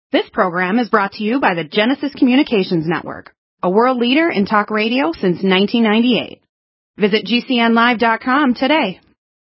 This program is brought to you by the Genesis Communications Network, a world leader in talk radio since 1998. Visit GCNlive.com today.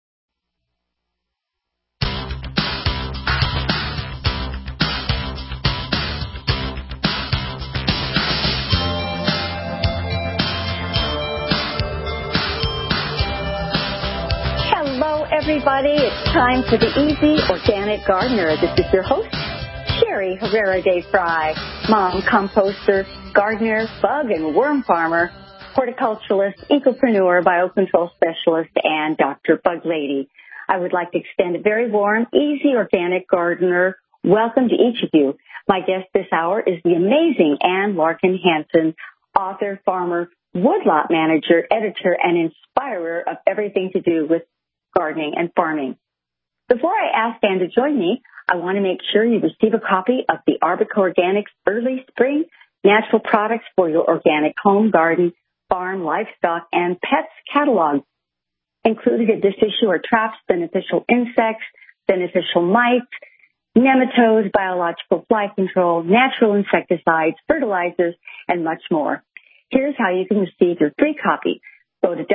Hello, everybody. It's time for the Easy Organic Gardener. This is your host, Sherry Herrera de Fry, mom, composter, gardener, bug and worm farmer, horticulturalist, ecopreneur, biocontrol specialist, and Dr. Bug Lady. I would like to extend a very warm, easy organic gardener welcome to each of you. My guest this hour is the amazing Ann Larkin Hansen, author, farmer, woodlot manager, editor, and inspirer of everything to do with gardening and farming. Before I ask Ann to join me, I want to make sure you receive a copy of the Arbica Organics Early Spring Natural Products for Your Organic Home, Garden, Farm, Livestock, and Pets catalog. Included in this issue are traps, beneficial insects, beneficial mites, nematodes, biological fly control, natural insecticides, fertilizers, and much more. Here's how you can receive your free copy. Go to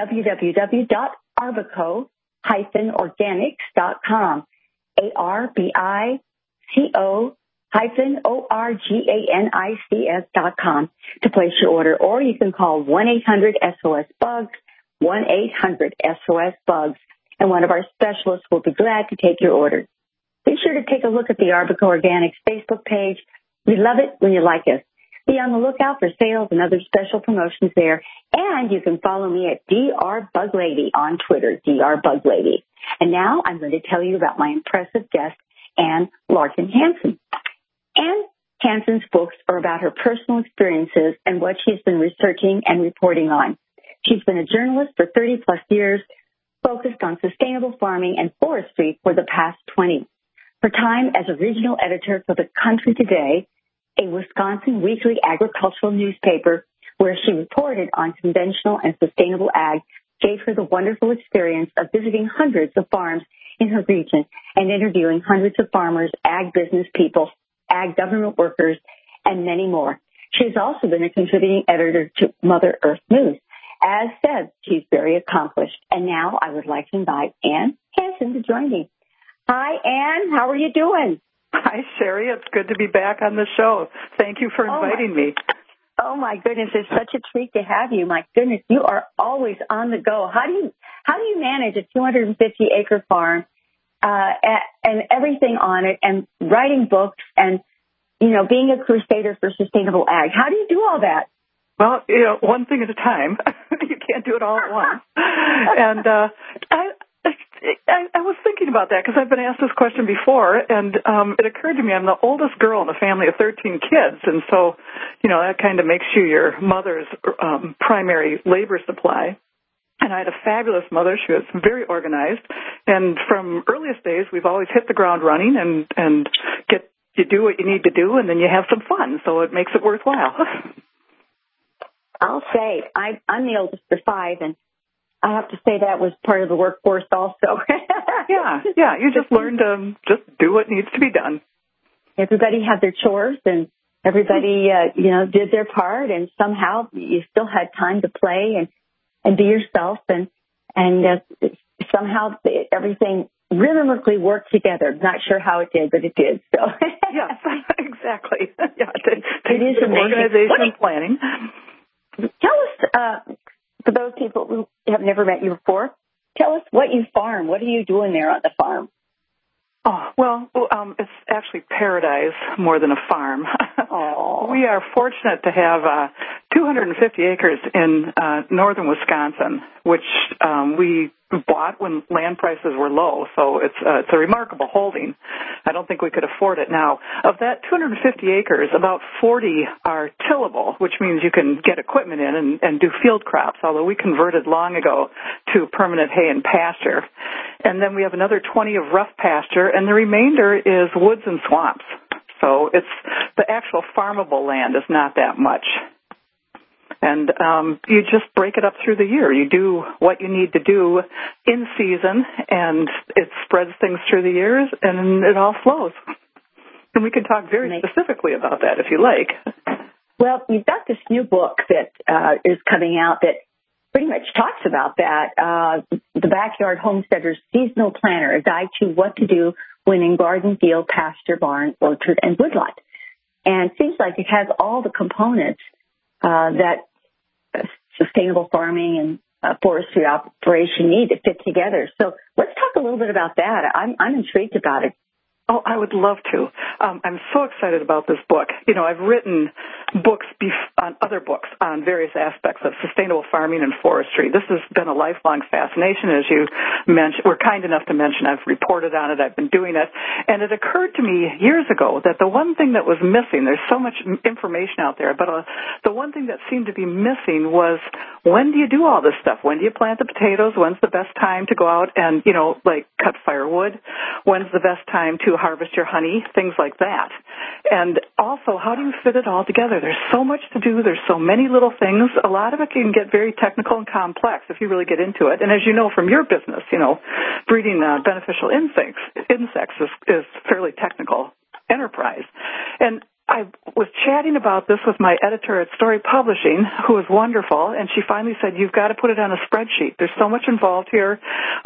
www.arbico-organics.com. ARBICO-ORGANICS.com to place your order, or you can call 1-800-SOS-BUGS, 1-800-SOS-BUGS, and one of our specialists will be glad to take your order. Be sure to take a look at the Arbica Organics Facebook page. We love it when you like us. Be on the lookout for sales and other special promotions there, and you can follow me at Dr. Bug Lady on Twitter, Dr. Bug Lady. And now I'm going to tell you about my impressive guest, Ann Larkin Hansen. Ann Hansen's books are about her personal experiences and what she's been researching and reporting on. She's been a journalist for 30-plus years, focused on sustainable farming and forestry for the past 20. Her time as a regional editor for The Country Today, a Wisconsin weekly agricultural newspaper where she reported on conventional and sustainable ag, gave her the wonderful experience of visiting hundreds of farms in her region and interviewing hundreds of farmers, ag business people, ag government workers, and many more. She's also been a contributing editor to Mother Earth News. As said, she's very accomplished. And now I would like to invite Ann Hansen to join me. Hi, Ann. How are you doing? Hi, Sherry. It's good to be back on the show. Thank you for inviting me. Oh, my goodness. It's such a treat to have you. My goodness, you are always on the go. How do you manage a 250-acre farm and everything on it and writing books and, you know, being a crusader for sustainable ag? How do you do all that? Well, you know, one thing at a time. You can't do it all at once. And I was thinking about that because I've been asked this question before, and it occurred to me I'm the oldest girl in a family of 13 kids, and so, you know, that kind of makes you your mother's primary labor supply. And I had a fabulous mother. She was very organized, and from earliest days, we've always hit the ground running and you do what you need to do, and then you have some fun, so it makes it worthwhile. I'll say I'm the oldest of 5, and I have to say that was part of the workforce also. Yeah. You just learn to just do what needs to be done. Everybody had their chores, and everybody, did their part, and somehow you still had time to play and be yourself, and somehow everything rhythmically worked together. Not sure how it did, but it did. So yes, exactly. Yeah, it is amazing. Organization and planning. Tell us. For those people who have never met you before, tell us what you farm. What are you doing there on the farm? Oh, well, it's actually paradise more than a farm. We are fortunate to have 250 acres in northern Wisconsin, which we bought when land prices were low, so it's a remarkable holding. I don't think we could afford it now. Of that 250 acres, about 40 are tillable, which means you can get equipment in and do field crops, although we converted long ago to permanent hay and pasture. And then we have another 20 of rough pasture, and the remainder is woods and swamps. So it's the actual farmable land is not that much. And you just break it up through the year. You do what you need to do in season, and it spreads things through the years, and it all flows. And we can talk very specifically about that if you like. Well, you've got this new book that is coming out that pretty much talks about that, the Backyard Homesteader's Seasonal Planner, a guide to what to do when in garden, field, pasture, barn, orchard, and woodlot. And it seems like it has all the components that sustainable farming and forestry operation need to fit together. So let's talk a little bit about that. I'm intrigued about it. Oh, I would love to. I'm so excited about this book. You know, I've written books on other books on various aspects of sustainable farming and forestry. This has been a lifelong fascination, as you were kind enough to mention. I've reported on it. I've been doing it. And it occurred to me years ago that the one thing that was missing, there's so much information out there, but the one thing that seemed to be missing was, when do you do all this stuff? When do you plant the potatoes? When's the best time to go out and, you know, like cut firewood? When's the best time to harvest your honey? Things like that. And also, how do you fit it all together? There's so much to do. There's so many little things. A lot of it can get very technical and complex if you really get into it. And as you know from your business, you know, breeding beneficial insects is fairly technical enterprise. And I was chatting about this with my editor at Story Publishing, who was wonderful, and she finally said, you've got to put it on a spreadsheet. There's so much involved here.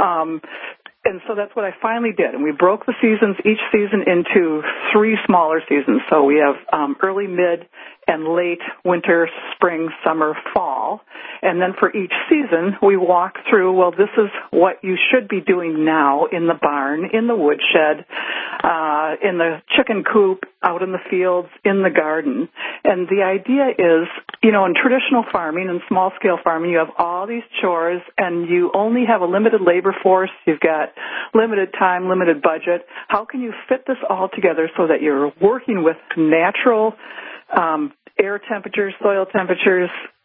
And so that's what I finally did. And we broke the seasons, each season, into 3 smaller seasons. So we have early, mid, and late winter, spring, summer, fall. And then for each season, we walk through, well, this is what you should be doing now in the barn, in the woodshed, in the chicken coop, out in the fields, in the garden. And the idea is, you know, in traditional farming and small-scale farming, you have all these chores, and you only have a limited labor force. You've got limited time, limited budget. How can you fit this all together so that you're working with natural air temperatures, soil temperatures,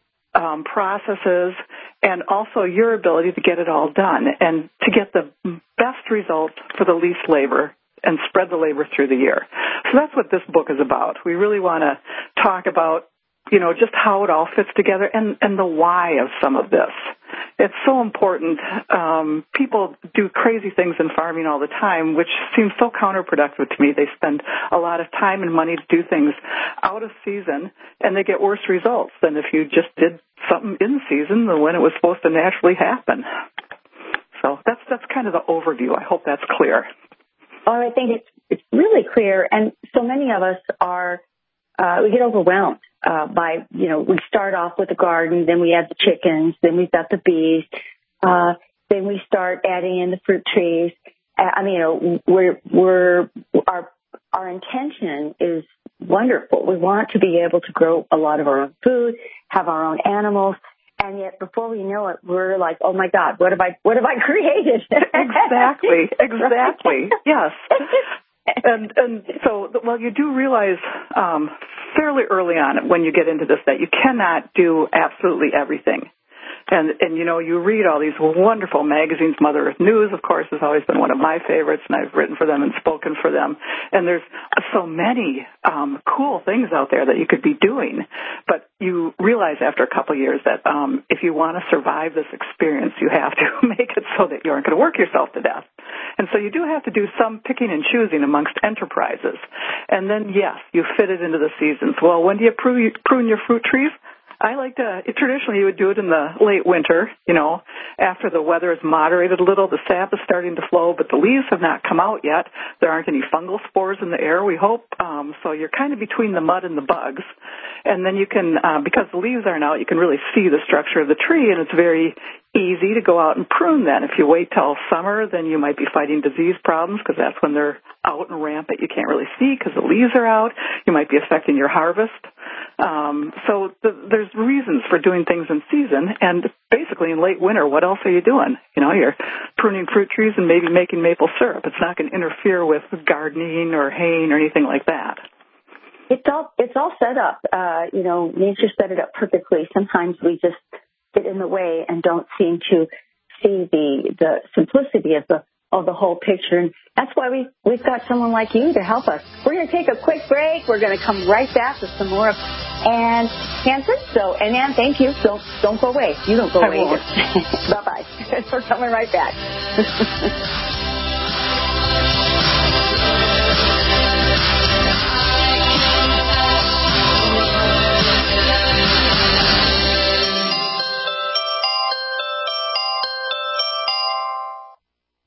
processes, and also your ability to get it all done and to get the best result for the least labor and spread the labor through the year. So that's what this book is about. We really want to talk about, you know, just how it all fits together and the why of some of this. It's so important. People do crazy things in farming all the time, which seems so counterproductive to me. They spend a lot of time and money to do things out of season, and they get worse results than if you just did something in season when it was supposed to naturally happen. So that's kind of the overview. I hope that's clear. Oh, I think it's really clear, and so many of us are we get overwhelmed by, you know, we start off with the garden, then we add the chickens, then we've got the bees, then we start adding in the fruit trees. I mean, you know, our intention is wonderful. We want to be able to grow a lot of our own food, have our own animals. And yet, before we know it, we're like, "Oh my God, what have I created?" Exactly. Yes. And so, well, you do realize fairly early on when you get into this that you cannot do absolutely everything. And you know, you read all these wonderful magazines. Mother Earth News, of course, has always been one of my favorites, and I've written for them and spoken for them. And there's so many cool things out there that you could be doing. But you realize after a couple of years that if you want to survive this experience, you have to make it so that you aren't going to work yourself to death. And so you do have to do some picking and choosing amongst enterprises. And then, yes, you fit it into the seasons. Well, when do you prune your fruit trees? I like to, traditionally you would do it in the late winter, you know, after the weather is moderated a little, the sap is starting to flow, but the leaves have not come out yet. There aren't any fungal spores in the air, we hope, so you're kind of between the mud and the bugs. And then you can, because the leaves aren't out, you can really see the structure of the tree, and it's very easy to go out and prune then. If you wait till summer, then you might be fighting disease problems because that's when they're out and rampant. You can't really see because the leaves are out. You might be affecting your harvest. So there's reasons for doing things in season, and basically in late winter, what else are you doing? You know, you're pruning fruit trees and maybe making maple syrup. It's not going to interfere with gardening or haying or anything like that. It's all set up. You know, nature set it up perfectly. Sometimes we just get in the way and don't seem to see the simplicity of the whole picture. And that's why we've got someone like you to help us. We're going to take a quick break. We're going to come right back with some more of Ann Hansen. So, and Ann, thank you. Don't go away. You don't go away either. Bye-bye. We're coming right back.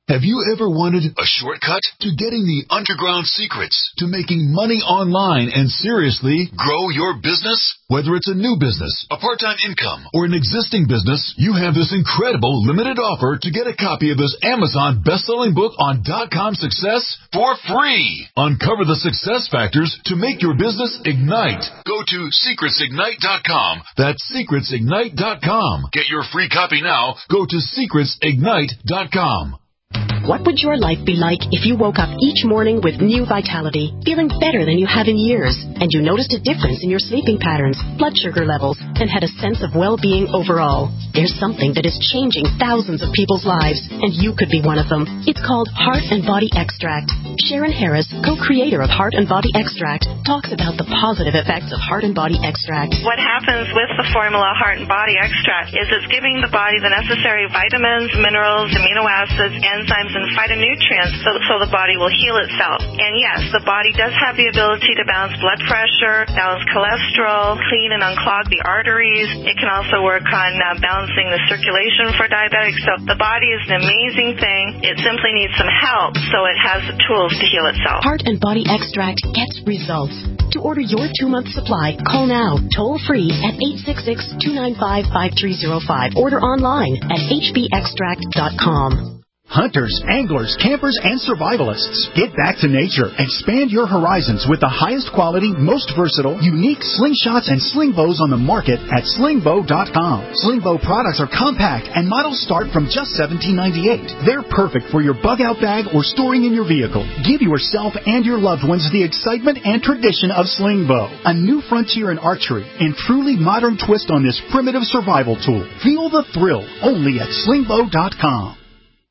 Have you ever wanted a shortcut to getting the underground secrets to making money online and seriously grow your business? Whether it's a new business, a part-time income, or an existing business, you have this incredible limited offer to get a copy of this Amazon best-selling book on .com success for free. Uncover the success factors to make your business ignite. Go to secretsignite.com. That's secretsignite.com. Get your free copy now. Go to secretsignite.com. What would your life be like if you woke up each morning with new vitality, feeling better than you have in years, and you noticed a difference in your sleeping patterns, blood sugar levels, and had a sense of well-being overall? There's something that is changing thousands of people's lives, and you could be one of them. It's called Heart and Body Extract. Sharon Harris, co-creator of Heart and Body Extract, talks about the positive effects of Heart and Body Extract. What happens with the formula Heart and Body Extract is it's giving the body the necessary vitamins, minerals, amino acids, enzymes, and phytonutrients so the body will heal itself. And yes, the body does have the ability to balance blood pressure, balance cholesterol, clean and unclog the arteries. It can also work on balancing the circulation for diabetics. So the body is an amazing thing. It simply needs some help so it has the tools to heal itself. Heart and Body Extract gets results. To order your 2-month supply, call now, toll-free at 866-295-5305. Order online at hbextract.com. Hunters, anglers, campers, and survivalists, get back to nature. Expand your horizons with the highest quality, most versatile, unique slingshots and sling bows on the market at slingbow.com. Sling bow products are compact and models start from just $17.98. They're perfect for your bug-out bag or storing in your vehicle. Give yourself and your loved ones the excitement and tradition of sling bow, a new frontier in archery and truly modern twist on this primitive survival tool. Feel the thrill only at slingbow.com.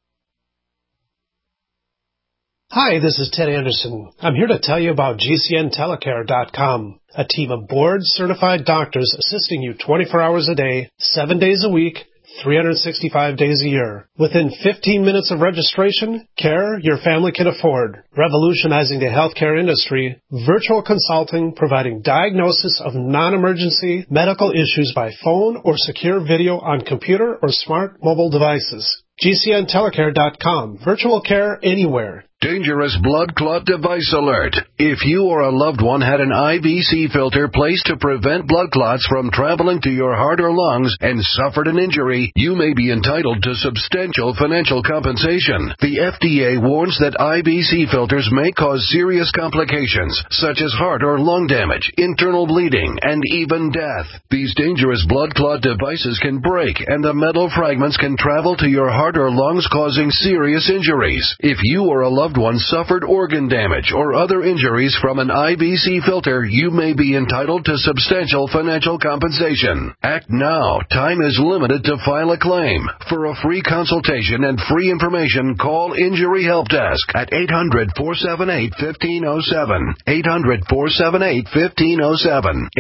Hi, this is Ted Anderson. I'm here to tell you about GCNtelecare.com, a team of board-certified doctors assisting you 24 hours a day, 7 days a week, 365 days a year. Within 15 minutes of registration, care your family can afford. Revolutionizing the healthcare industry, virtual consulting providing diagnosis of non-emergency medical issues by phone or secure video on computer or smart mobile devices. GCNtelecare.com. Virtual care anywhere. Dangerous blood clot device alert. If you or a loved one had an IVC filter placed to prevent blood clots from traveling to your heart or lungs and suffered an injury, you may be entitled to substantial financial compensation. The FDA warns that IVC filters may cause serious complications, such as heart or lung damage, internal bleeding, and even death. These dangerous blood clot devices can break, and the metal fragments can travel to your heart or lungs, causing serious injuries. If you or a loved one suffered organ damage or other injuries from an IVC filter, you may be entitled to substantial financial compensation. Act now. Time is limited to file a claim. For a free consultation and free information, call Injury Help Desk at 800-478-1507. 800-478-1507.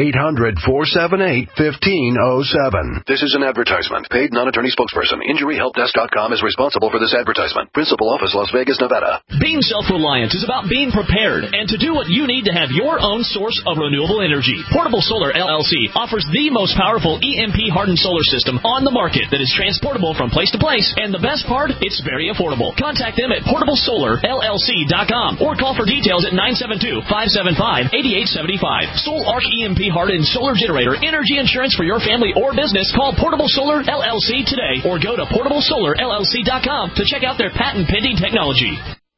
800-478-1507. This is an advertisement. Paid non-attorney spokesperson. InjuryHelpDesk.com is responsible for this advertisement. Principal office, Las Vegas, Nevada. Being self-reliant is about being prepared and to do what you need to have your own source of renewable energy. Portable Solar LLC offers the most powerful EMP-hardened solar system on the market that is transportable from place to place, and the best part, it's very affordable. Contact them at portablesolarllc.com or call for details at 972-575-8875. Sol Arc EMP-hardened solar generator energy insurance for your family or business. Call Portable Solar LLC today or go to portablesolarllc.com to check out their patent-pending technology.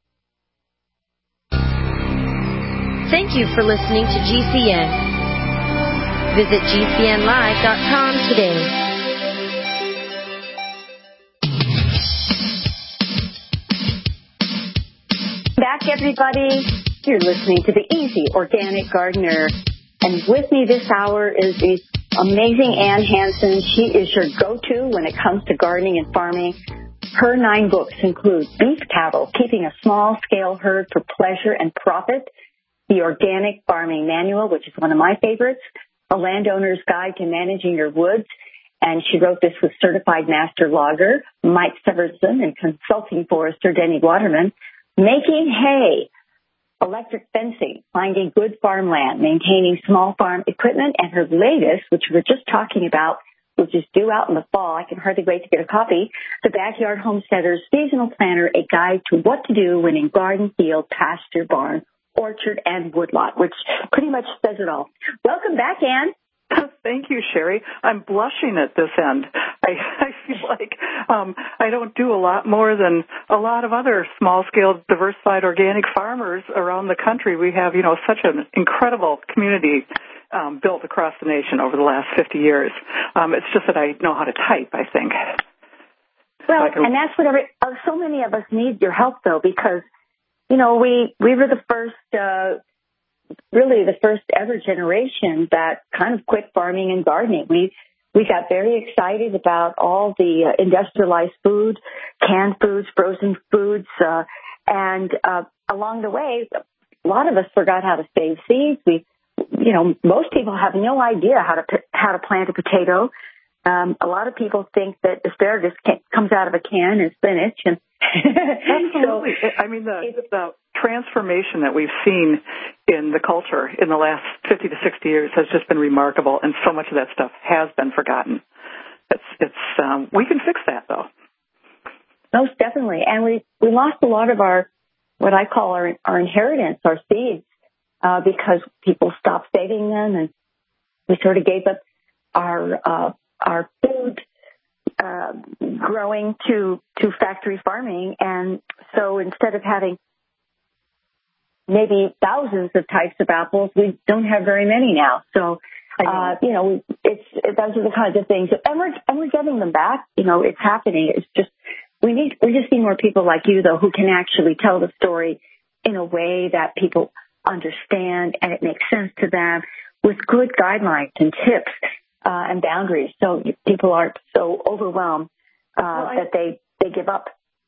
Thank you for listening to GCN. Visit GCNlive.com today. Back, everybody. You're listening to the Easy Organic Gardener. And with me this hour is the amazing Ann Hansen. She is your go-to when it comes to gardening and farming. Her 9 books include Beef Cattle, Keeping a Small-Scale Herd for Pleasure and Profit, The Organic Farming Manual, which is one of my favorites, A Landowner's Guide to Managing Your Woods, and she wrote this with certified master logger Mike Severson and consulting forester Denny Waterman, Making Hay, Electric Fencing, Finding Good Farmland, Maintaining Small Farm Equipment, and her latest, which we were just talking about, which is due out in the fall. I can hardly wait to get a copy. The Backyard Homesteader's Seasonal Planner, a guide to what to do when in garden, field, pasture, barn, orchard, and woodlot, which pretty much says it all. Welcome back, Ann. Thank you, Sherry. I'm blushing at this end. I feel like I don't do a lot more than a lot of other small-scale, diversified organic farmers around the country. We have, such an incredible community built across the nation over the last 50 years. It's just that I know how to type, I think. Well, and that's what so many of us need your help, though, because, we were the first really the first ever generation that kind of quit farming and gardening. We got very excited about all the industrialized food, canned foods, frozen foods, and along the way, a lot of us forgot how to save seeds. Most people have no idea how to plant a potato. A lot of people think that asparagus comes out of a can and spinach. And absolutely. The transformation that we've seen in the culture in the last 50 to 60 years has just been remarkable, and so much of that stuff has been forgotten. We can fix that, though. Most definitely. And we lost a lot of our, what I call our inheritance, our seeds, because people stopped saving them, and we sort of gave up our food growing to factory farming. And so instead of having maybe thousands of types of apples, we don't have very many now. So, those are the kinds of things. And we're getting them back. It's happening. It's just, we just need more people like you, though, who can actually tell the story in a way that people understand and it makes sense to them with good guidelines and tips and boundaries, so people aren't so overwhelmed that they give up.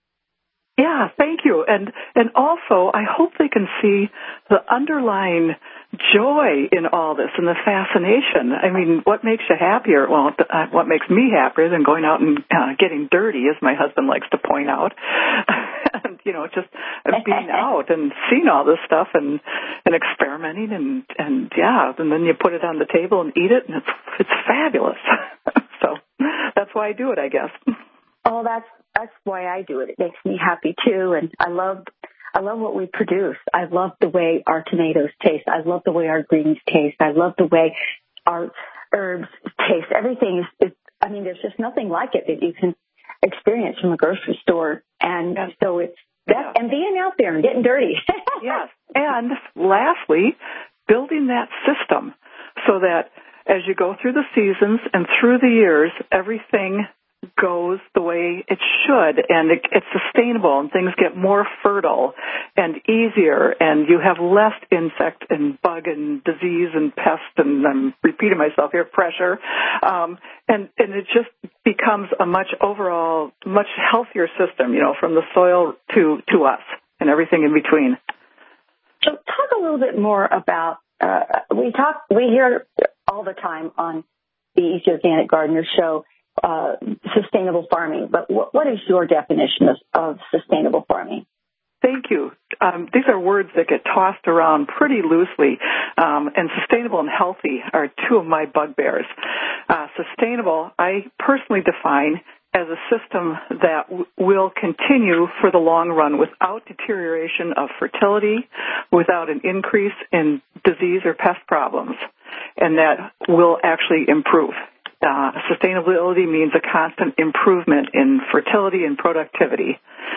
Yeah, thank you. And also, I hope they can see the underlying joy in all this and the fascination. I mean, what makes you happier? Well, what makes me happier than going out and getting dirty, as my husband likes to point out. And, just being out and seeing all this stuff and experimenting and then you put it on the table and eat it, and it's fabulous. So that's why I do it, I guess. Oh, that's why I do it. It makes me happy too, and I love what we produce. I love the way our tomatoes taste. I love the way our greens taste. I love the way our herbs taste. Everything is there's just nothing like it that you can experience from a grocery store. And so it's that, and being out there and getting dirty. Yes. And lastly, building that system so that as you go through the seasons and through the years, everything goes the way it should, and it's sustainable, and things get more fertile and easier, and you have less insect and bug and disease and pest, and I'm repeating myself here, pressure, and it just becomes a much healthier system, from the soil to us and everything in between. So talk a little bit more about, we hear all the time on the Easy Organic Gardener show, sustainable farming, but what is your definition of sustainable farming? Thank you. These are words that get tossed around pretty loosely, and sustainable and healthy are two of my bugbears. Sustainable, I personally define as a system that will continue for the long run without deterioration of fertility, without an increase in disease or pest problems, and that will actually improve. Sustainability means a constant improvement in fertility and productivity.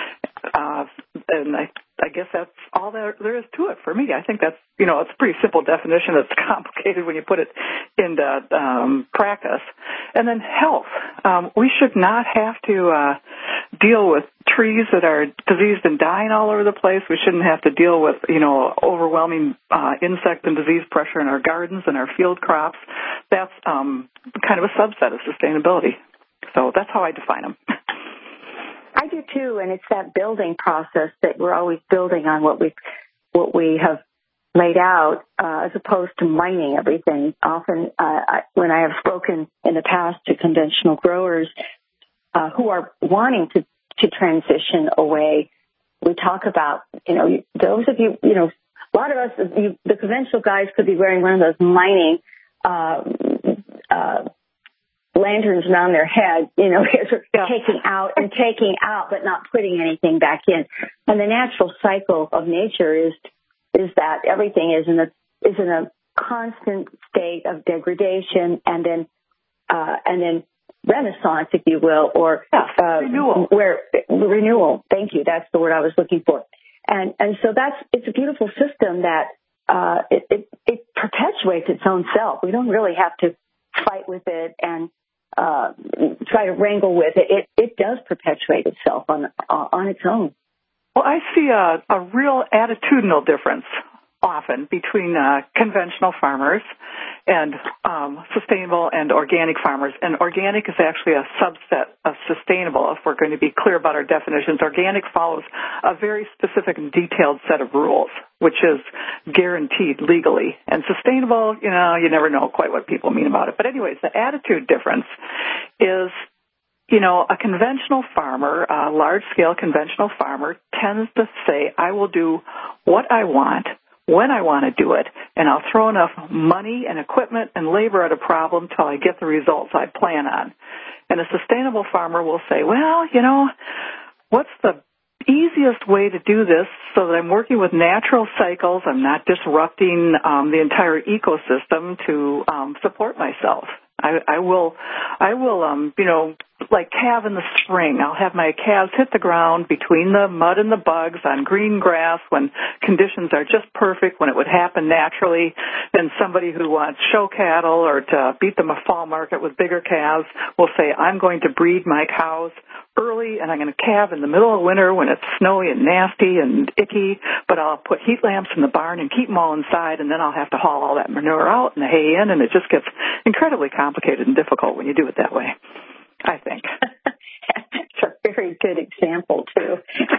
And I guess that's all there is to it for me. I think that's, it's a pretty simple definition. It's complicated when you put it into practice. And then health. We should not have to deal with trees that are diseased and dying all over the place. We shouldn't have to deal with, overwhelming insect and disease pressure in our gardens and our field crops. That's kind of a subset of sustainability. So that's how I define them. I do too, and it's that building process that we're always building on what we have laid out, as opposed to mining everything. Often, when I have spoken in the past to conventional growers who are wanting to transition away, we talk about, those of you, a lot of us, the conventional guys could be wearing one of those mining lanterns around their head, taking out, but not putting anything back in. And the natural cycle of nature is that everything is in a constant state of degradation and then renaissance, if you will, or renewal. Renewal. Thank you. That's the word I was looking for. And so it's a beautiful system that it perpetuates its own self. We don't really have to fight with it and try to wrangle with it. It does perpetuate itself on its own. Well, I see a real attitudinal difference often between conventional farmers and sustainable and organic farmers. And organic is actually a subset of sustainable, if we're going to be clear about our definitions. Organic follows a very specific and detailed set of rules, which is guaranteed legally. And sustainable, you never know quite what people mean about it. But anyways, the attitude difference is, a conventional farmer, a large-scale conventional farmer, tends to say, I will do what I want, when I want to do it, and I'll throw enough money and equipment and labor at a problem till I get the results I plan on. And a sustainable farmer will say, well, what's the easiest way to do this so that I'm working with natural cycles, I'm not disrupting the entire ecosystem to support myself. I will, like calve in the spring. I'll have my calves hit the ground between the mud and the bugs on green grass when conditions are just perfect, when it would happen naturally. Then somebody who wants show cattle or to beat them a fall market with bigger calves will say, I'm going to breed my cows early, and I'm going to calve in the middle of winter when it's snowy and nasty and icky, but I'll put heat lamps in the barn and keep them all inside, and then I'll have to haul all that manure out and the hay in, and it just gets incredibly complicated and difficult when you do it that way, I think. It's a very good example, too.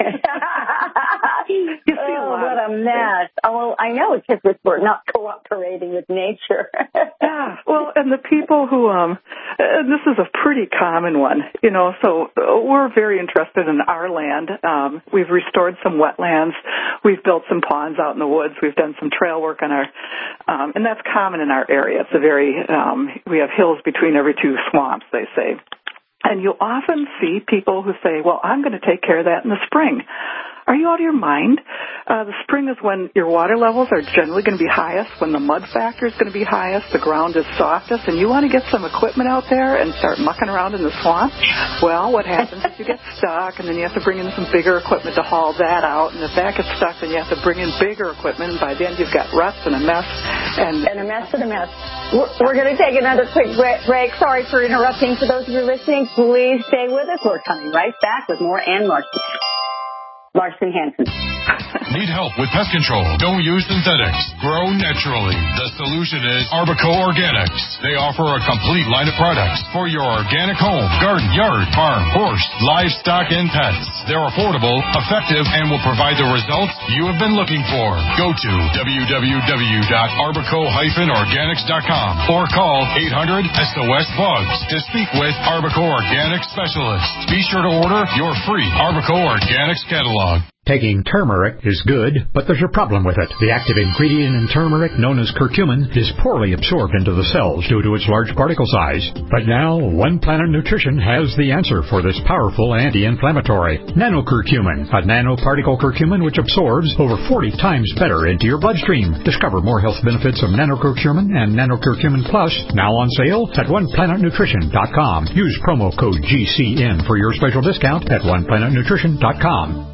What a mess. Oh, I know, it's because we're not cooperating with nature. Yeah, well, and the people who, and this is a pretty common one, so we're very interested in our land. We've restored some wetlands. We've built some ponds out in the woods. We've done some trail work on our, and that's common in our area. It's we have hills between every two swamps, they say. And you'll often see people who say, well, I'm going to take care of that in the spring. Are you out of your mind? The spring is when your water levels are generally going to be highest, when the mud factor is going to be highest, the ground is softest, and you want to get some equipment out there and start mucking around in the swamp? Well, what happens is you get stuck, and then you have to bring in some bigger equipment to haul that out, and if that gets stuck, then you have to bring in bigger equipment, and by then you've got rust and a mess. And a mess and a mess. We're going to take another quick break. Sorry for interrupting. For those of you listening, please stay with us. We're coming right back with more Ann Larson Hansen. Need help with pest control? Don't use synthetics. Grow naturally. The solution is Arbico Organics. They offer a complete line of products for your organic home, garden, yard, farm, horse, livestock, and pets. They're affordable, effective, and will provide the results you have been looking for. Go to www.arbico-organics.com or call 800-SOS-BUGS to speak with Arbico Organics specialists. Be sure to order your free Arbico Organics catalog. Taking turmeric is good, but there's a problem with it. The active ingredient in turmeric, known as curcumin, is poorly absorbed into the cells due to its large particle size. But now, One Planet Nutrition has the answer for this powerful anti-inflammatory. Nanocurcumin, a nanoparticle curcumin which absorbs over 40 times better into your bloodstream. Discover more health benefits of nanocurcumin and nanocurcumin plus, now on sale at OnePlanetNutrition.com. Use promo code GCN for your special discount at OnePlanetNutrition.com.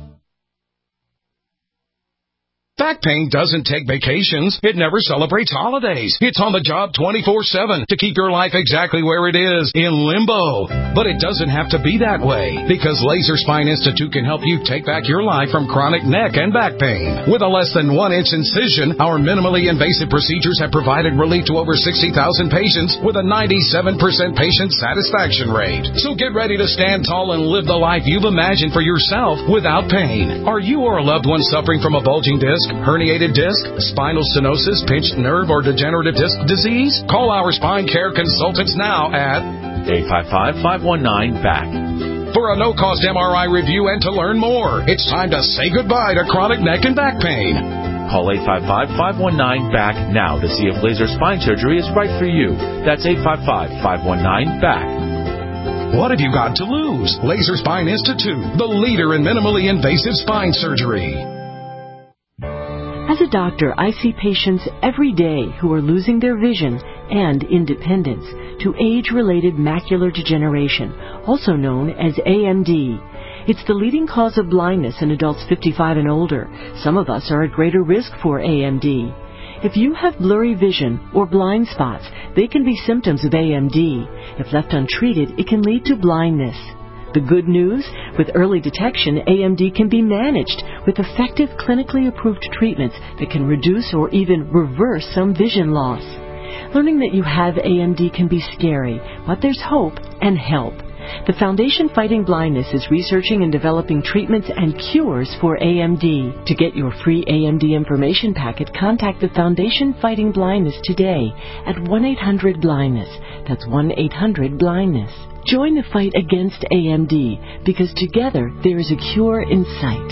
Back pain doesn't take vacations. It never celebrates holidays. It's on the job 24/7 to keep your life exactly where it is, in limbo. But it doesn't have to be that way, because Laser Spine Institute can help you take back your life from chronic neck and back pain. With a less than 1-inch incision, our minimally invasive procedures have provided relief to over 60,000 patients with a 97% patient satisfaction rate. So get ready to stand tall and live the life you've imagined for yourself without pain. Are you or a loved one suffering from a bulging disc, herniated disc, spinal stenosis, pinched nerve, or degenerative disc disease? Call our spine care consultants now at 855-519-BACK. For a no-cost MRI review and to learn more, it's time to say goodbye to chronic neck and back pain. Call 855-519-BACK now to see if laser spine surgery is right for you. That's 855-519-BACK. What have you got to lose? Laser Spine Institute, the leader in minimally invasive spine surgery. As a doctor, I see patients every day who are losing their vision and independence to age-related macular degeneration, also known as AMD. It's the leading cause of blindness in adults 55 and older. Some of us are at greater risk for AMD. If you have blurry vision or blind spots, they can be symptoms of AMD. If left untreated, it can lead to blindness. The good news? With early detection, AMD can be managed with effective clinically approved treatments that can reduce or even reverse some vision loss. Learning that you have AMD can be scary, but there's hope and help. The Foundation Fighting Blindness is researching and developing treatments and cures for AMD. To get your free AMD information packet, contact the Foundation Fighting Blindness today at 1-800-BLINDNESS. That's 1-800-BLINDNESS. Join the fight against AMD, because together there is a cure in sight.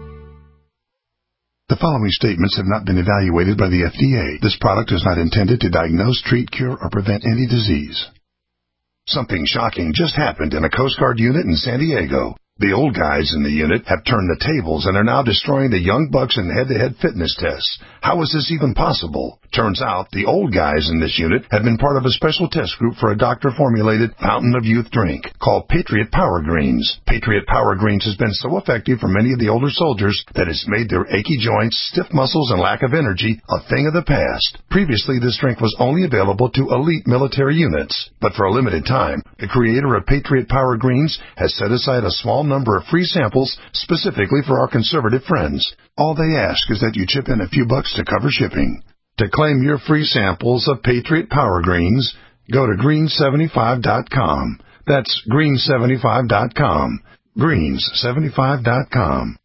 The following statements have not been evaluated by the FDA. This product is not intended to diagnose, treat, cure, or prevent any disease. Something shocking just happened in a Coast Guard unit in San Diego. The old guys in the unit have turned the tables and are now destroying the young bucks in head-to-head fitness tests. How is this even possible? Turns out the old guys in this unit have been part of a special test group for a doctor-formulated Fountain of Youth drink called Patriot Power Greens. Patriot Power Greens has been so effective for many of the older soldiers that it's made their achy joints, stiff muscles, and lack of energy a thing of the past. Previously, this drink was only available to elite military units, but for a limited time, the creator of Patriot Power Greens has set aside a small number of free samples specifically for our conservative friends. All they ask is that you chip in a few bucks to cover shipping. To claim your free samples of Patriot Power Greens, go to greens75.com. That's greens75.com. greens75.com.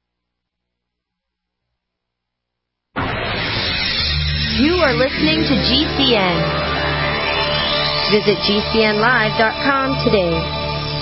You are listening to GCN. Visit GCNlive.com today.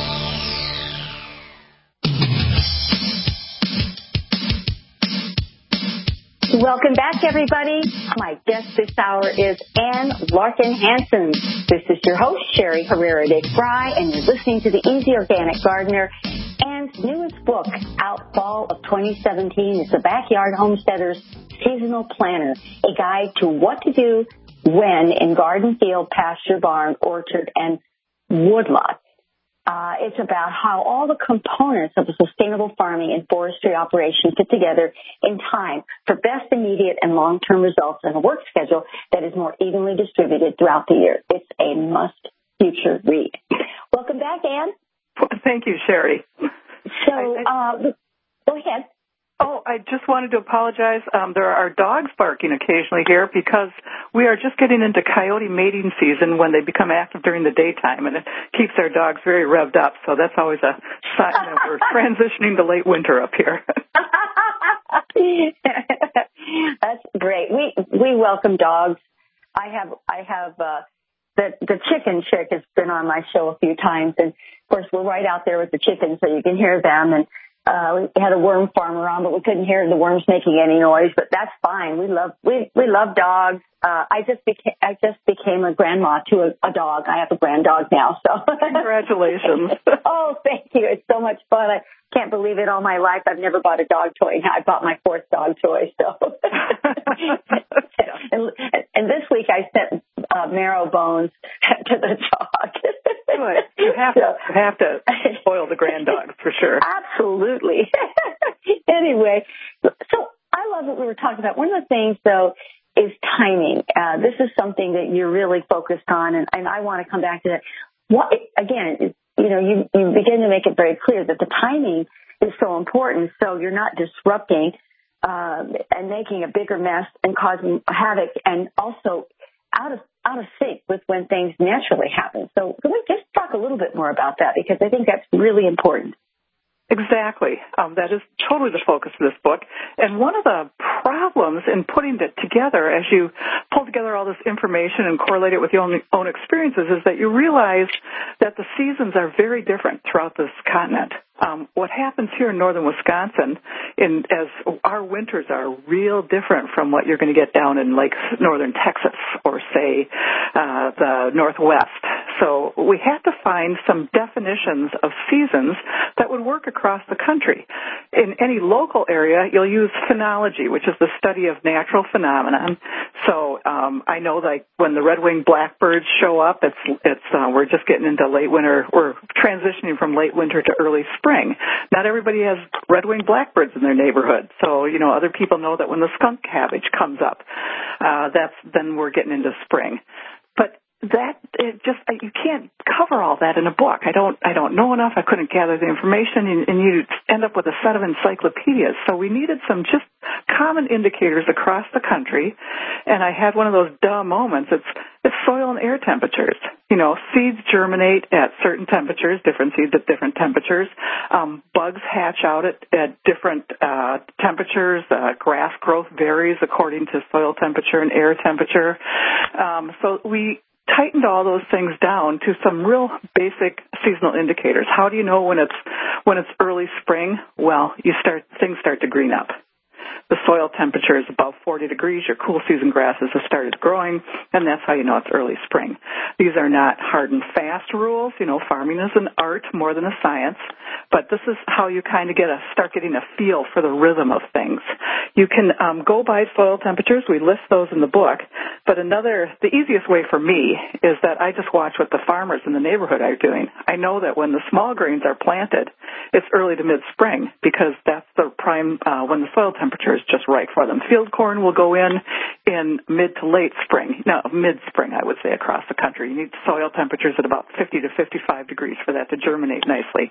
Welcome back, everybody. My guest this hour is Ann Larkin Hansen. This is your host, Sherry Herrera de Fry, and you're listening to the Easy Organic Gardener. Ann's newest book, out fall of 2017, is The Backyard Homesteader's Seasonal Planner, a guide to what to do when in garden, field, pasture, barn, orchard, and woodlot. It's about how all the components of a sustainable farming and forestry operation fit together in time for best immediate and long-term results in a work schedule that is more evenly distributed throughout the year. It's a must-future read. Welcome back, Ann. Thank you, Sherry. So, go ahead. Oh, I just wanted to apologize. There are dogs barking occasionally here because we are just getting into coyote mating season when they become active during the daytime, and it keeps our dogs very revved up. So that's always a sign that we're transitioning to late winter up here. That's great. We welcome dogs. I have the chicken chick has been on my show a few times, and of course we're right out there with the chickens, so you can hear them. And we had a worm farmer on, but we couldn't hear the worms making any noise. But that's fine. We love dogs. I just became a grandma to a dog. I have a grand dog now. So congratulations. Oh, thank you. It's so much fun. I can't believe it. All my life, I've never bought a dog toy. I bought my fourth dog toy. So, and this week I sent marrow bones to the dog. Good. You have to spoil the grand dog for sure. Absolutely. Anyway, so I love what we were talking about. One of the things, though, is timing. This is something that you're really focused on, and I want to come back to that. Again, you begin to make it very clear that the timing is so important, so you're not disrupting and making a bigger mess and causing havoc, and also out of sync with when things naturally happen. So can we just talk a little bit more about that, because I think that's really important. Exactly. That is totally the focus of this book. And one of the problems in putting it together, as you pull together all this information and correlate it with your own experiences, is that you realize that the seasons are very different throughout this continent. What happens here in northern Wisconsin, as our winters are real different from what you're going to get down in like northern Texas or, say, the Northwest. So we had to find some definitions of seasons that would work across the country. In any local area, you'll use phenology, which is the study of natural phenomena. So I know, like, when the red-winged blackbirds show up, we're just getting into late winter. We're transitioning from late winter to early spring. Not everybody has red-winged blackbirds in their neighborhood. So, other people know that when the skunk cabbage comes up, then we're getting into spring. But you can't cover all that in a book. I don't know enough. I couldn't gather the information, and you end up with a set of encyclopedias. So we needed some just common indicators across the country, and I had one of those duh moments. It's soil and air temperatures. Seeds germinate at certain temperatures, different seeds at different temperatures. Bugs hatch out at different temperatures. Grass growth varies according to soil temperature and air temperature. So we tightened all those things down to some real basic seasonal indicators. How do you know when it's early spring? Well, things start to green up. The soil temperature is above 40 degrees. Your cool season grasses have started growing, and that's how you know it's early spring. These are not hard and fast rules. Farming is an art more than a science, but this is how you kind of start getting a feel for the rhythm of things. You can go by soil temperatures. We list those in the book, but the easiest way for me is that I just watch what the farmers in the neighborhood are doing. I know that when the small grains are planted, it's early to mid-spring because that's the prime when the soil temperature is just right for them. Field corn will go in mid to late spring. No, mid-spring, I would say, across the country. You need soil temperatures at about 50 to 55 degrees for that to germinate nicely.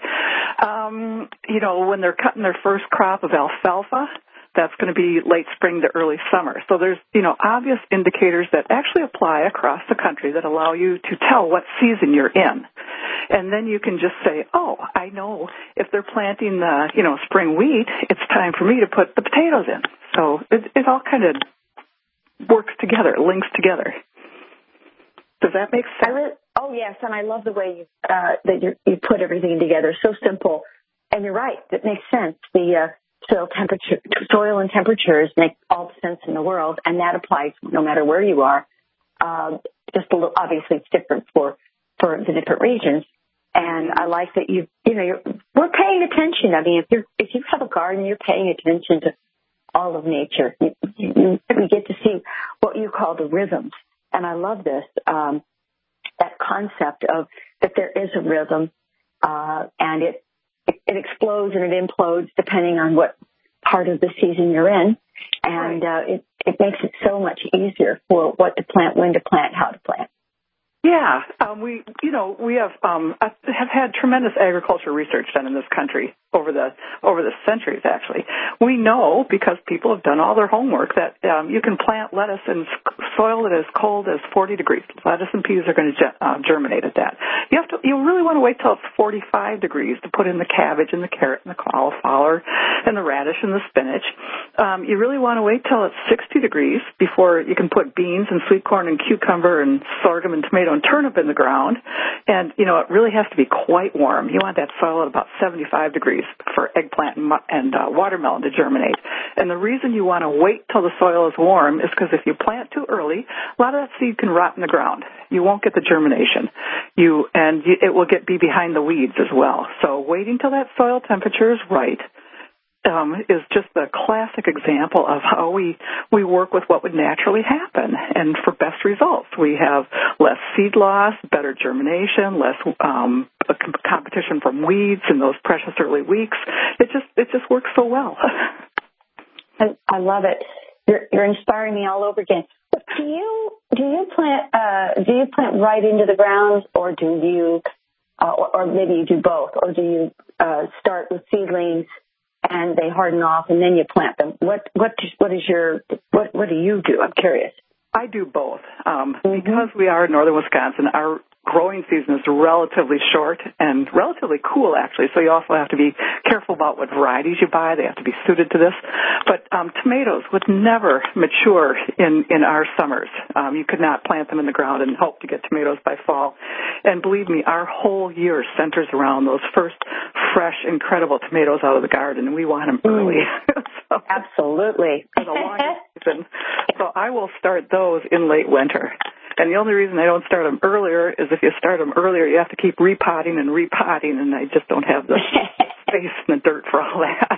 When they're cutting their first crop of alfalfa, that's going to be late spring to early summer. So there's, obvious indicators that actually apply across the country that allow you to tell what season you're in. And then you can just say, oh, I know if they're planting the, spring wheat, it's time for me to put the potatoes in. So it all kind of works together, links together. Does that make sense? Oh, yes, and I love the way you put everything together. So simple. And you're right. It makes sense. The soil and temperatures make all the sense in the world, and that applies no matter where you are. Obviously, it's different for the different regions. And I like that we're paying attention. I mean, if you have a garden, you're paying attention to all of nature. You get to see what you call the rhythms. And I love this, that concept of that there is a rhythm, and it explodes and it implodes depending on what part of the season you're in. And it makes it so much easier for what to plant, when to plant, how to plant. Yeah, we have had tremendous agriculture research done in this country over the centuries. Actually, we know because people have done all their homework that you can plant lettuce in soil that is cold as 40 degrees. Lettuce and peas are going to germinate at that. You really want to wait till it's 45 degrees to put in the cabbage and the carrot and the cauliflower and the radish and the spinach. You really want to wait till it's 60 degrees before you can put beans and sweet corn and cucumber and sorghum and tomato and turnip in the ground. And, it really has to be quite warm. You want that soil at about 75 degrees for eggplant and watermelon to germinate. And the reason you want to wait till the soil is warm is because if you plant too early, a lot of that seed can rot in the ground. You won't get the germination. It will be behind the weeds as well. So waiting till that soil temperature is right is just the classic example of how we work with what would naturally happen. And for best results, we have less seed loss, better germination, less competition from weeds in those precious early weeks. It just works so well. I love it. You're inspiring me all over again. But do you plant right into the ground, or do you, or maybe you do both, or do you start with seedlings and they harden off and then you plant them? What do you do? I'm curious. I do both. Because we are in northern Wisconsin, our growing season is relatively short and relatively cool, actually. So you also have to be careful about what varieties you buy. They have to be suited to this. But tomatoes would never mature in our summers. You could not plant them in the ground and hope to get tomatoes by fall. And believe me, our whole year centers around those first fresh, incredible tomatoes out of the garden, and we want them early. So, absolutely. For the longest season. So I will start those in late winter. And the only reason I don't start them earlier is if you start them earlier, you have to keep repotting, and I just don't have the space and the dirt for all that.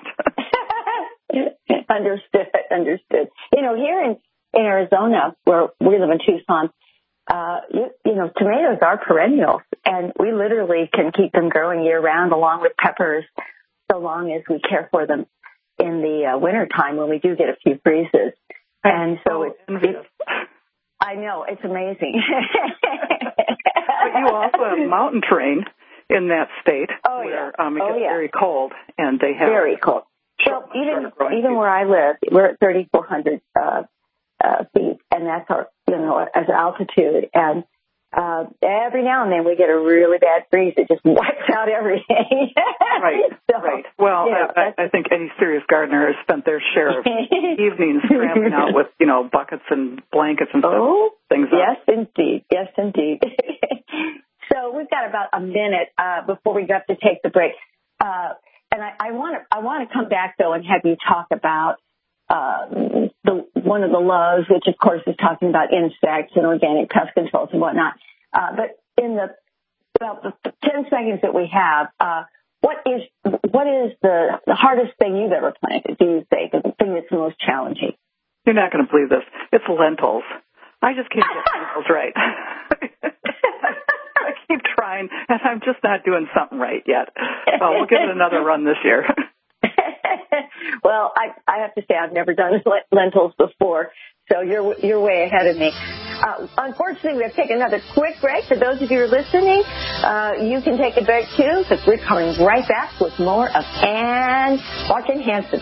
Understood. You know, here in Arizona, where we live in Tucson, you know, tomatoes are perennials, and we literally can keep them growing year-round along with peppers, so long as we care for them in the wintertime when we do get a few freezes. And so I know, it's amazing. But you also have mountain terrain in that state where it gets very cold, and they have very cold. Well, even where I live, we're at 3,400 feet, and that's our, you know, as altitude. And every now and then we get a really bad freeze that just wipes out everything. Right. Well, I think any serious gardener has spent their share of evenings scrambling out with, you know, buckets and blankets and stuff. Yes, indeed. So we've got about a minute before we have to take the break. And I want to come back, though, and have you talk about one of the lows, which, of course, is talking about insects and organic pest controls and whatnot. But in the 10 seconds that we have, what is the hardest thing you've ever planted, do you think, the thing that's the most challenging? You're not going to believe this. It's lentils. I just can't get lentils right. I keep trying, and I'm just not doing something right yet. So we'll give it another run this year. Well, I have to say I've never done lentils before, so you're way ahead of me. Unfortunately, we have to take another quick break. For those of you who are listening, you can take a break too, because we're coming right back with more of Ann Larkin Hansen.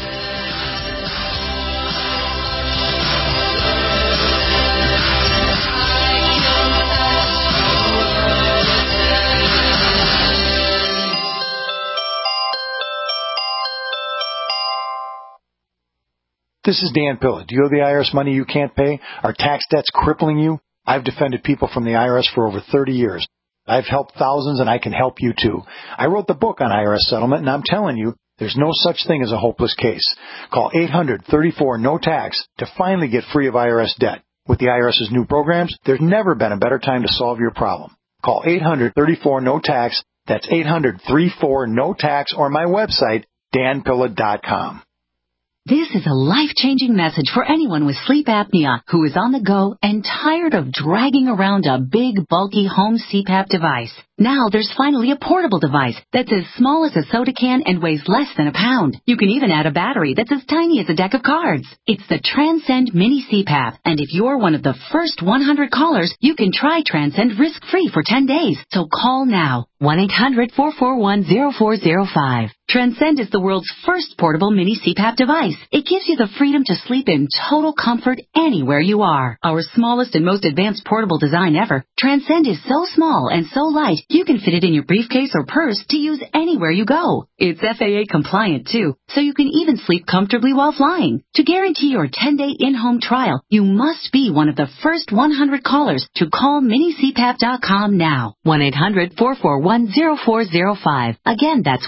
This is Dan Pilla. Do you owe the IRS money you can't pay? Are tax debts crippling you? I've defended people from the IRS for over 30 years. I've helped thousands, and I can help you too. I wrote the book on IRS settlement, and I'm telling you, there's no such thing as a hopeless case. Call 800-34-NO-TAX to finally get free of IRS debt. With the IRS's new programs, there's never been a better time to solve your problem. Call 800-34-NO-TAX. That's 800-34-NO-TAX, or my website, danpilla.com. This is a life-changing message for anyone with sleep apnea who is on the go and tired of dragging around a big, bulky home CPAP device. Now there's finally a portable device that's as small as a soda can and weighs less than a pound. You can even add a battery that's as tiny as a deck of cards. It's the Transcend Mini CPAP, and if you're one of the first 100 callers, you can try Transcend risk-free for 10 days. So call now. 1-800-441-0405. Transcend is the world's first portable mini CPAP device. It gives you the freedom to sleep in total comfort anywhere you are. Our smallest and most advanced portable design ever, Transcend is so small and so light, you can fit it in your briefcase or purse to use anywhere you go. It's FAA compliant too, so you can even sleep comfortably while flying. To guarantee your 10-day in-home trial, you must be one of the first 100 callers to call minicpap.com now. 1-800-441-0405. Again, that's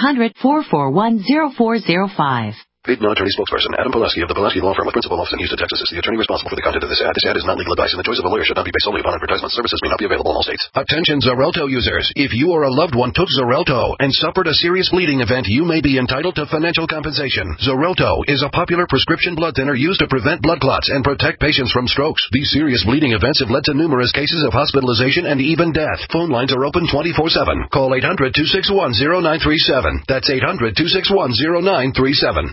1-800-441-0405. Paid non-attorney spokesperson Adam Pileski of the Pileski Law Firm with principal office in Houston, Texas is the attorney responsible for the content of this ad. This ad is not legal advice, and the choice of a lawyer should not be based solely upon advertisement. Services may not be available in all states. Attention Xarelto users. If you or a loved one took Xarelto and suffered a serious bleeding event, you may be entitled to financial compensation. Xarelto is a popular prescription blood thinner used to prevent blood clots and protect patients from strokes. These serious bleeding events have led to numerous cases of hospitalization and even death. Phone lines are open 24/7. Call 800-261-0937. That's 800-261-0937.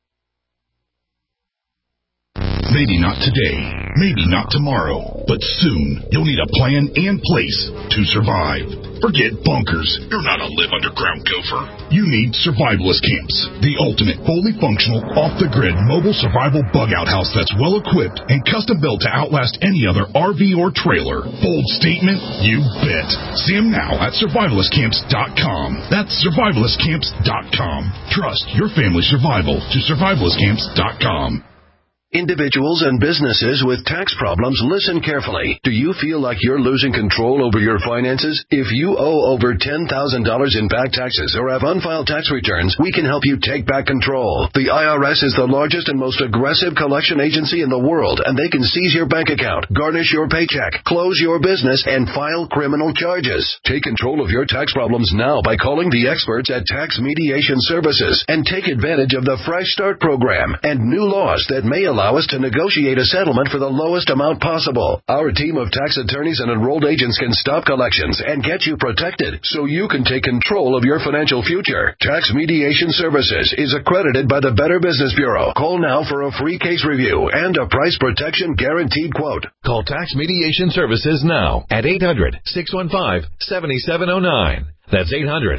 Maybe not today, maybe not tomorrow, but soon you'll need a plan and place to survive. Forget bunkers. You're not a live underground gopher. You need Survivalist Camps, the ultimate fully functional, off-the-grid mobile survival bug-out house that's well-equipped and custom-built to outlast any other RV or trailer. Bold statement? You bet. See them now at survivalistcamps.com. That's survivalistcamps.com. Trust your family's survival to survivalistcamps.com. Individuals and businesses with tax problems, listen carefully. Do you feel like you're losing control over your finances? If you owe over $10,000 in back taxes or have unfiled tax returns, we can help you take back control. The IRS is the largest and most aggressive collection agency in the world, and they can seize your bank account, garnish your paycheck, close your business, and file criminal charges. Take control of your tax problems now by calling the experts at Tax Mediation Services and take advantage of the Fresh Start program and new laws that may allow us to negotiate a settlement for the lowest amount possible. Our team of tax attorneys and enrolled agents can stop collections and get you protected so you can take control of your financial future. Tax Mediation Services is accredited by the Better Business Bureau. Call now for a free case review and a price protection guaranteed quote. Call Tax Mediation Services now at 800-615-7709. That's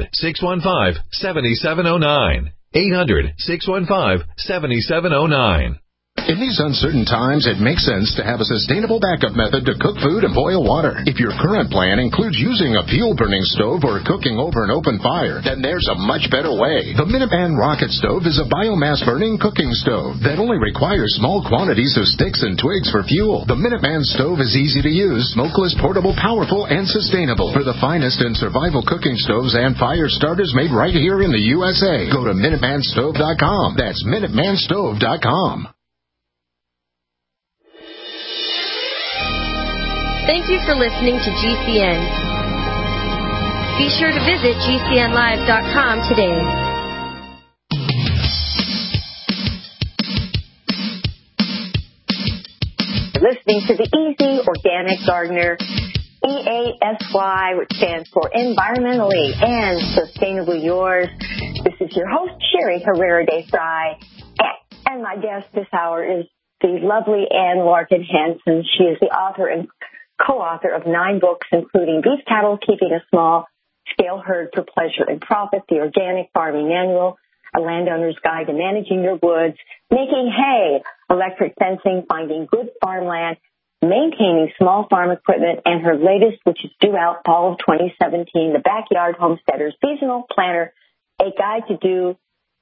800-615-7709. 800-615-7709. In these uncertain times, it makes sense to have a sustainable backup method to cook food and boil water. If your current plan includes using a fuel-burning stove or cooking over an open fire, then there's a much better way. The Minuteman Rocket Stove is a biomass-burning cooking stove that only requires small quantities of sticks and twigs for fuel. The Minuteman Stove is easy to use, smokeless, portable, powerful, and sustainable. For the finest in survival cooking stoves and fire starters made right here in the USA, go to MinutemanStove.com. That's MinutemanStove.com. Thank you for listening to GCN. Be sure to visit GCNlive.com today. Listening to the Easy Organic Gardener, EASY, which stands for Environmentally and Sustainably Yours. This is your host, Sherry Herrera Desai, and my guest this hour is the lovely Ann Larkin Hansen. She is the author and co-author of 9 books, including Beef Cattle, Keeping a Small Scale Herd for Pleasure and Profit, The Organic Farming Manual, A Landowner's Guide to Managing Your Woods, Making Hay, Electric Fencing, Finding Good Farmland, Maintaining Small Farm Equipment, and her latest, which is due out fall of 2017, The Backyard Homesteader's Seasonal Planner, a guide to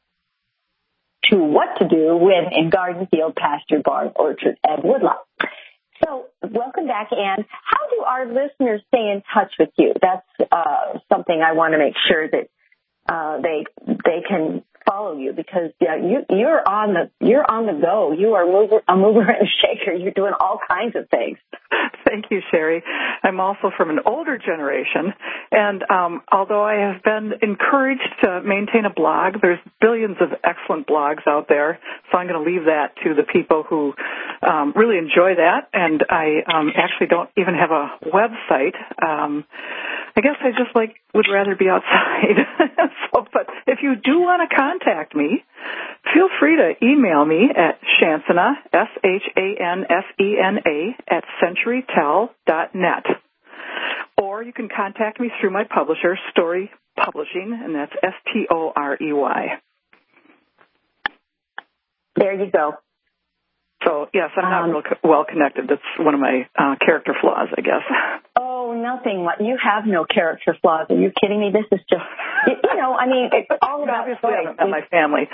what to do when in garden, field, pasture, barn, orchard, and woodlot. So, welcome back, Ann. How do our listeners stay in touch with you? That's something I want to make sure that they can follow you, because you're on the go. You are a mover and a shaker. You're doing all kinds of things. Thank you, Sherry. I'm also from an older generation, and although I have been encouraged to maintain a blog, there's billions of excellent blogs out there, so I'm going to leave that to the people who really enjoy that, and I actually don't even have a website. I guess I just would rather be outside. But if you do want to contact me, feel free to email me at Shansena, SHANSENA, at centurytel.net. Or you can contact me through my publisher, Story Publishing, and that's STOREY. There you go. So, yes, I'm not real well connected. That's one of my character flaws, I guess. Oh, nothing. You have no character flaws. Are you kidding me? This is just, it's all about choice. I haven't met my family.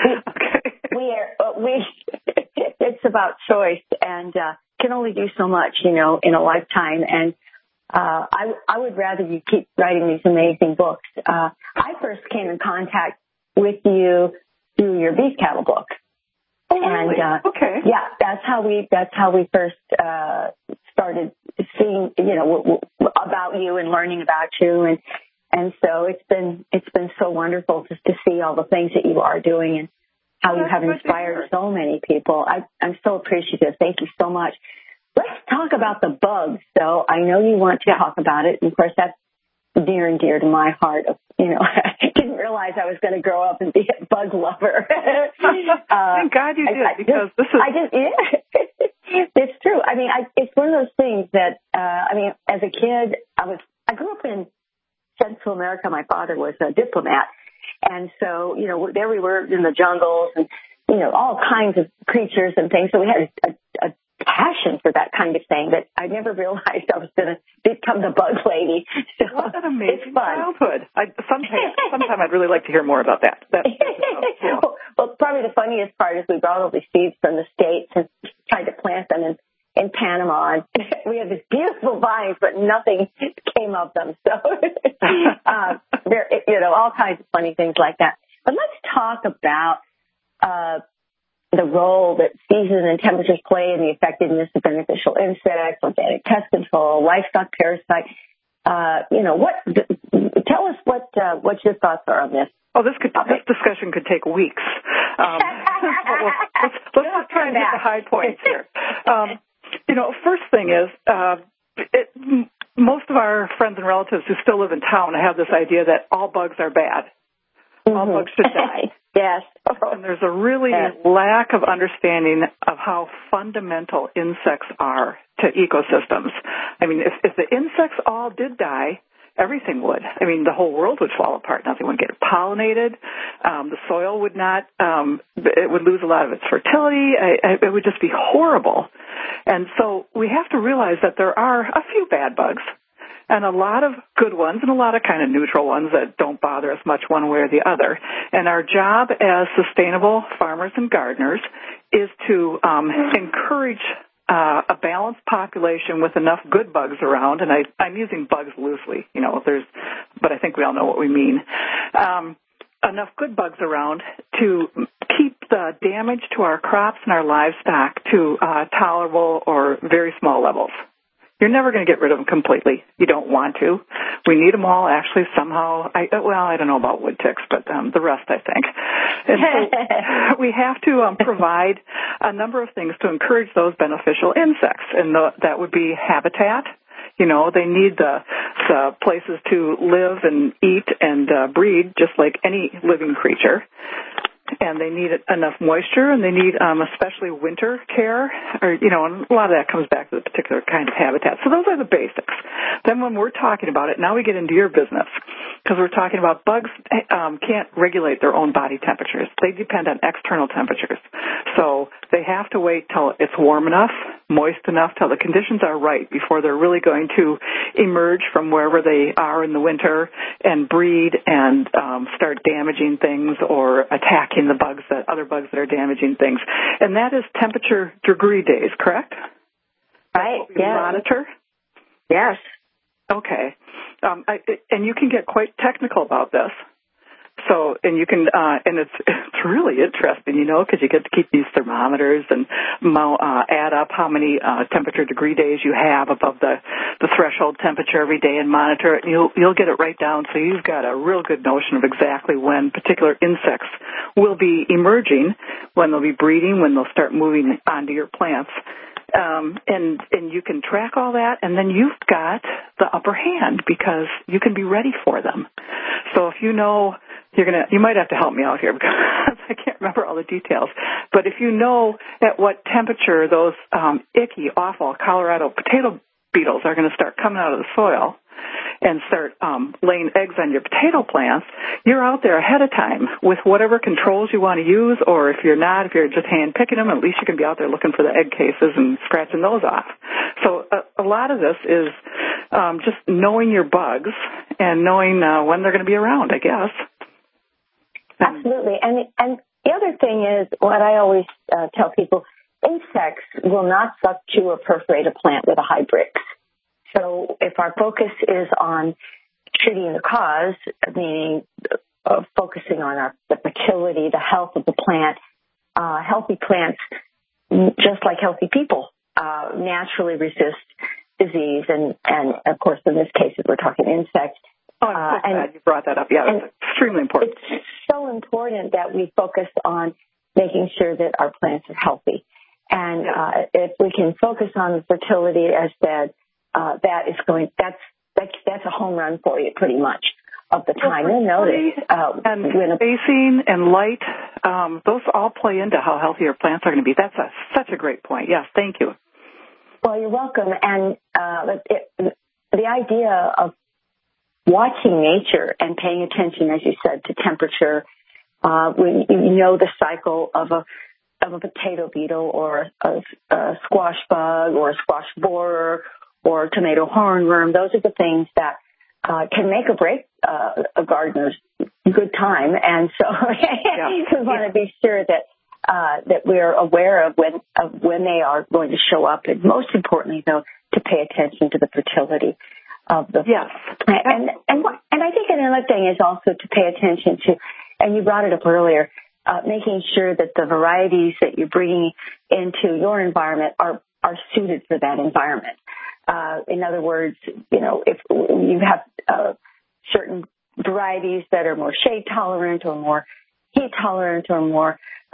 It's about choice, and can only do so much, in a lifetime. And I would rather you keep writing these amazing books. I first came in contact with you through your Beef Cattle book. Oh, really? And okay. Yeah, that's how we first started seeing, about you and learning about you, and so it's been so wonderful just to see all the things that you are doing and how you have inspired so many people. I'm so appreciative. Thank you so much. Let's talk about the bugs, though. I know you want to talk about it, and of course that's near and dear to my heart. I didn't realize I was going to grow up and be a bug lover. Thank God you did, because this is... It's true. It's one of those things that, as a kid, I grew up in Central America. My father was a diplomat. And so, there we were in the jungles and, all kinds of creatures and things. So we had a passion for that kind of thing that I never realized I was going to become the bug lady. So what an amazing childhood. Sometime I'd really like to hear more about that. Cool. Well, probably the funniest part is we brought all these seeds from the States and tried to plant them in Panama. And we had these beautiful vines, but nothing came of them. So, all kinds of funny things like that. But let's talk about the role that season and temperatures play in the effectiveness of beneficial insects, organic pest control, livestock parasites. Tell us what your thoughts are on this. Oh, this discussion could take weeks. Let's just try and hit the high points here. First thing is, most of our friends and relatives who still live in town have this idea that all bugs are bad. All bugs should die. Yes. And there's a really lack of understanding of how fundamental insects are to ecosystems. I mean, if the insects all did die, everything would. I mean, the whole world would fall apart. Nothing would get pollinated. The soil would not, it would lose a lot of its fertility. It would just be horrible. And so we have to realize that there are a few bad bugs and a lot of good ones and a lot of kind of neutral ones that don't bother us much one way or the other. And our job as sustainable farmers and gardeners is to encourage a balanced population with enough good bugs around, and I'm using bugs loosely, but I think we all know what we mean. Enough good bugs around to keep the damage to our crops and our livestock to tolerable or very small levels. You're never going to get rid of them completely. You don't want to. We need them all, actually, somehow. I don't know about wood ticks, but the rest, I think. And so we have to provide a number of things to encourage those beneficial insects, and that would be habitat. They need the places to live and eat and breed just like any living creature. And they need enough moisture, and they need especially winter care, and a lot of that comes back to the particular kind of habitat. So those are the basics. Then when we're talking about it, now we get into your business, because we're talking about bugs can't regulate their own body temperatures. They depend on external temperatures. So they have to wait till it's warm enough, moist enough, till the conditions are right before they're really going to emerge from wherever they are in the winter and breed and start damaging things or attacking the other bugs that are damaging things. And that is temperature degree days, correct? Right. That's what we monitor? Yes. Okay. And you can get quite technical about this. So, and you can, and it's really interesting, because you get to keep these thermometers and add up how many temperature degree days you have above the threshold temperature every day and monitor it. And you'll get it right down, so you've got a real good notion of exactly when particular insects will be emerging, when they'll be breeding, when they'll start moving onto your plants. And you can track all that, and then you've got the upper hand because you can be ready for them. So if you know you might have to help me out here because I can't remember all the details. But if you know at what temperature those icky, awful Colorado potato beetles are going to start coming out of the soil and start laying eggs on your potato plants, you're out there ahead of time with whatever controls you want to use, or if you're just hand picking them, at least you can be out there looking for the egg cases and scratching those off. So a lot of this is just knowing your bugs and knowing when they're going to be around, I guess. Absolutely. And the other thing is what I always tell people, insects will not suck, chew, or perforate a plant with a Hybrid. So if our focus is on treating the cause, meaning focusing on the fertility, the health of the plant, healthy plants, just like healthy people, naturally resist disease. And of course, in this case, if we're talking insects. Oh, I'm so glad you brought that up. Yeah, that's extremely important. It's so important that we focus on making sure that our plants are healthy. And if we can focus on the fertility, as said, that's a home run for you pretty much of the time. You'll notice. And spacing and light, those all play into how healthy your plants are going to be. That's such a great point. Yes, thank you. Well, you're welcome. And the idea of watching nature and paying attention, as you said, to temperature. When you know the cycle of a potato beetle or a squash bug or a squash borer or a tomato hornworm, those are the things that can make or break a gardener's good time. And so we want to be sure that we're aware of when they are going to show up, and most importantly, though, to pay attention to the fertility of the and I think another thing is also to pay attention to, and you brought it up earlier, making sure that the varieties that you're bringing into your environment are suited for that environment. In other words, if you have certain varieties that are more shade tolerant or more heat tolerant or more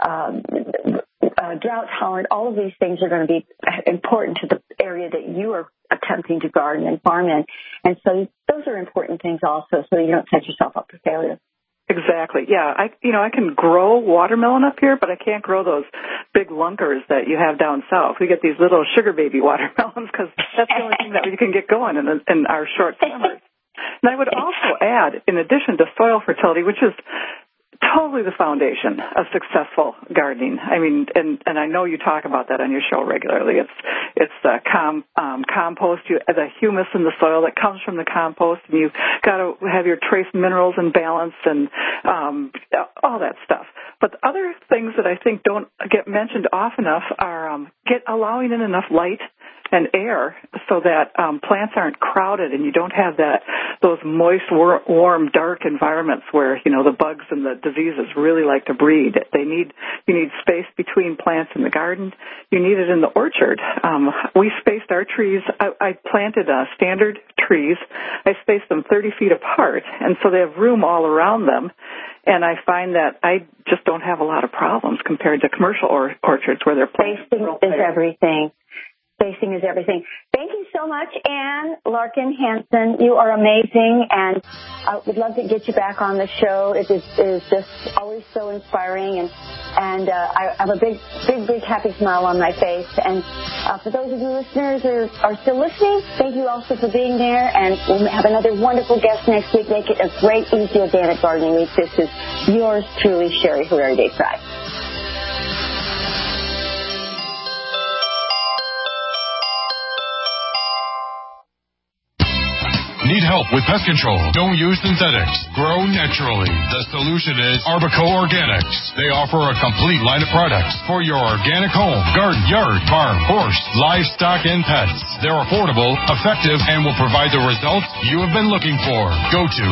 drought tolerant, all of these things are going to be important to the area that you are attempting to garden and farm in. And so those are important things also, so you don't set yourself up for failure. Exactly. Yeah, I can grow watermelon up here, but I can't grow those big lunkers that you have down south. We get these little sugar baby watermelons because that's the only thing that we can get going in our short summers. And I would also add, in addition to soil fertility, which is totally the foundation of successful gardening. I mean, and I know you talk about that on your show regularly. It's the compost, the humus in the soil that comes from the compost, and you've got to have your trace minerals in balance and all that stuff. But the other things that I think don't get mentioned often enough are allowing in enough light and air so that plants aren't crowded and you don't have those moist, warm, dark environments where, the bugs and the diseases really like to breed. You need space between plants in the garden. You need it in the orchard. We spaced our trees. I planted standard trees. I spaced them 30 feet apart, and so they have room all around them. And I find that I just don't have a lot of problems compared to commercial orchards where they're planted. Spacing is everything. Spacing is everything. Thank you so much, Ann Larkin-Hansen. You are amazing, and I would love to get you back on the show. It is just always so inspiring, and I have a big happy smile on my face. And for those of you listeners who are still listening, thank you also for being there, and we'll have another wonderful guest next week. Make it a great, easy, organic gardening week. This is yours truly, Sherry Herrera de Fry. Need help with pest control? Don't use synthetics. Grow naturally. The solution is Arbico Organics. They offer a complete line of products for your organic home, garden, yard, farm, horse, livestock, and pets. They're affordable, effective, and will provide the results you have been looking for. Go to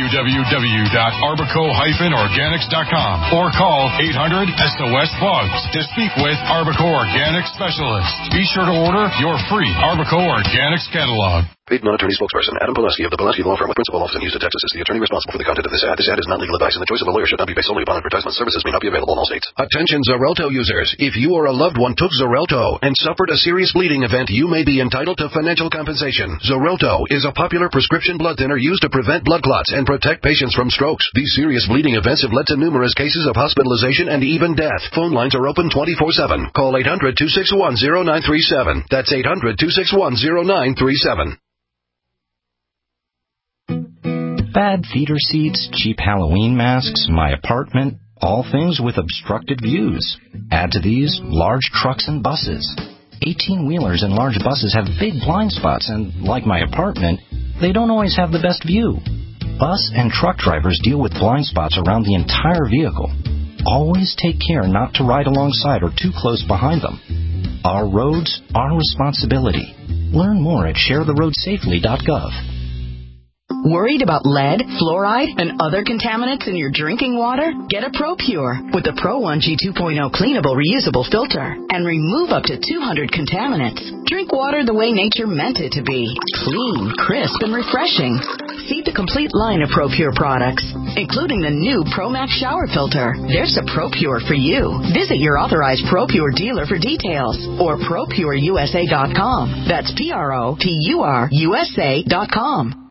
www.arbico-organics.com or call 800-SOS-BUGS to speak with Arbico Organics specialists. Be sure to order your free Arbico Organics catalog. Paid non-attorney spokesperson Adam Pileski of the Pileski Law Firm with principal office in Houston, Texas, is the attorney responsible for the content of this ad. This ad is not legal advice, and the choice of a lawyer should not be based solely upon advertisement. Services may not be available in all states. Attention Xarelto users. If you or a loved one took Xarelto and suffered a serious bleeding event, you may be entitled to financial compensation. Xarelto is a popular prescription blood thinner used to prevent blood clots and protect patients from strokes. These serious bleeding events have led to numerous cases of hospitalization and even death. Phone lines are open 24/7. Call 800-261-0937. That's 800-261-0937. Bad feeder seats, cheap Halloween masks, my apartment, all things with obstructed views. Add to these large trucks and buses. 18-wheelers and large buses have big blind spots, and like my apartment, they don't always have the best view. Bus and truck drivers deal with blind spots around the entire vehicle. Always take care not to ride alongside or too close behind them. Our roads, our responsibility. Learn more at sharetheroadsafely.gov. Worried about lead, fluoride, and other contaminants in your drinking water? Get a ProPure with the Pro 1G 2.0 cleanable reusable filter and remove up to 200 contaminants. Drink water the way nature meant it to be. Clean, crisp, and refreshing. See the complete line of ProPure products, including the new ProMax shower filter. There's a ProPure for you. Visit your authorized ProPure dealer for details or ProPureUSA.com. That's ProPureUSA.com.